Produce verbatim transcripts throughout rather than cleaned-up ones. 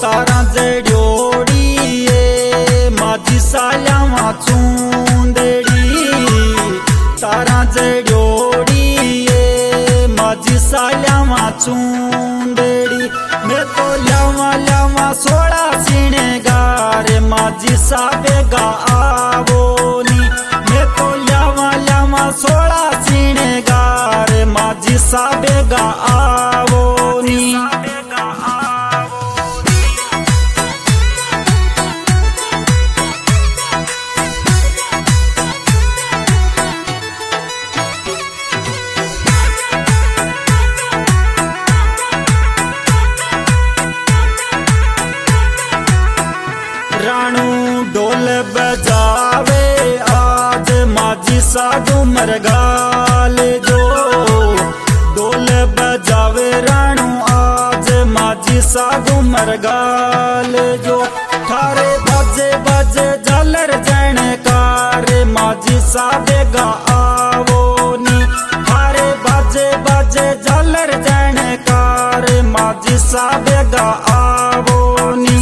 तारा जड़ोड़ी माझी साल्यावा चूंदड़ी तारा जड़ोड़ी माझी साल्यावा चूंदड़ी मैं तो ल्यावा ल्यावा सोड़ा सिणगार माझी साबेगा आवोनी मैं तो ल्यावा ल्यावा सोड़ा सिणगार माझी साबेगा आवोनी राणू ढोल बजावे आज माझी साधु मरगाल जो ढोल बजावे राणू आज माझी साधु मरगाल जो थारे बाजे बाजे झालर जणकार माझी साबेगा आवोनी थारे बाजे बाजे झालर जणकार माझी साबेगा आवोनी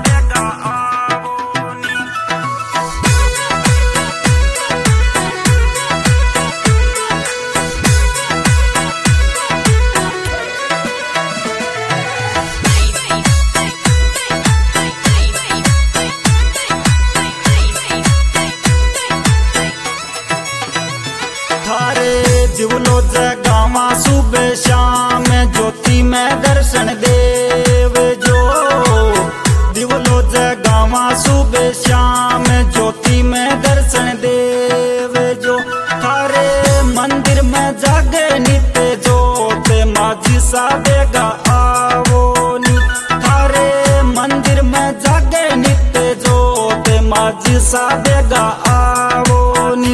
जीवलो जगावा सुबह शाम ज्योति में दर्शन देव जो जीवलो जगावा सुबह शाम ज्योति में दर्शन देव जो थारे मंदिर में जागे नित्य जोत माझी साबेगा आवोनी थारे मंदिर में जागे नित्य जोत माझी साबेगा आवोनी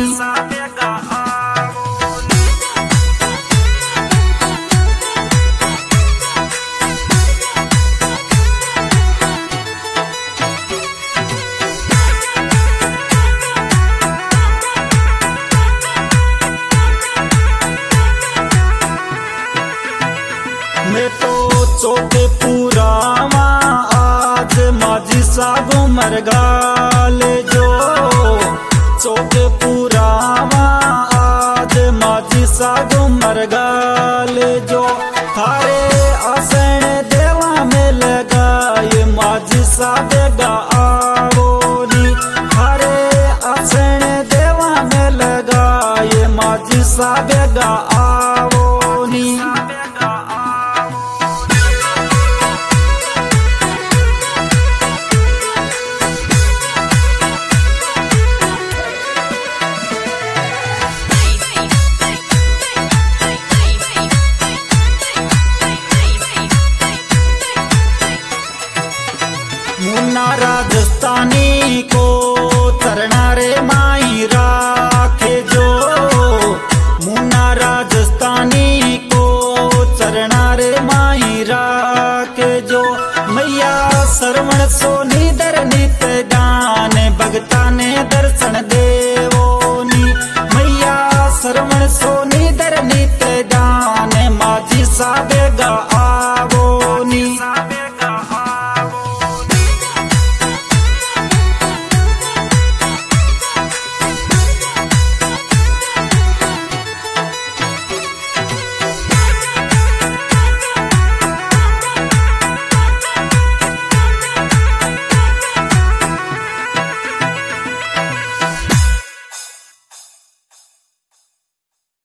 मैं तो चौके पुरावा आज माझी साधु मरगाल जो चौके पुरावा आज माझी साधु मरगाल जो थारे आसन देवा में लगाए माझी साबेगा आवोनी थारे आसन देवा में लगाए माझी साबेगा आवोनी मुन्ना राजस्थानी को चरना रे माई राखे जो मुन्ना राजस्थानी को चरना रे माई राखे जो मैया सरवण सोनी दर नित गान भगता ने दर्शन देवोनी मैया सरवण सोनी दर नित गान माझी साबेगा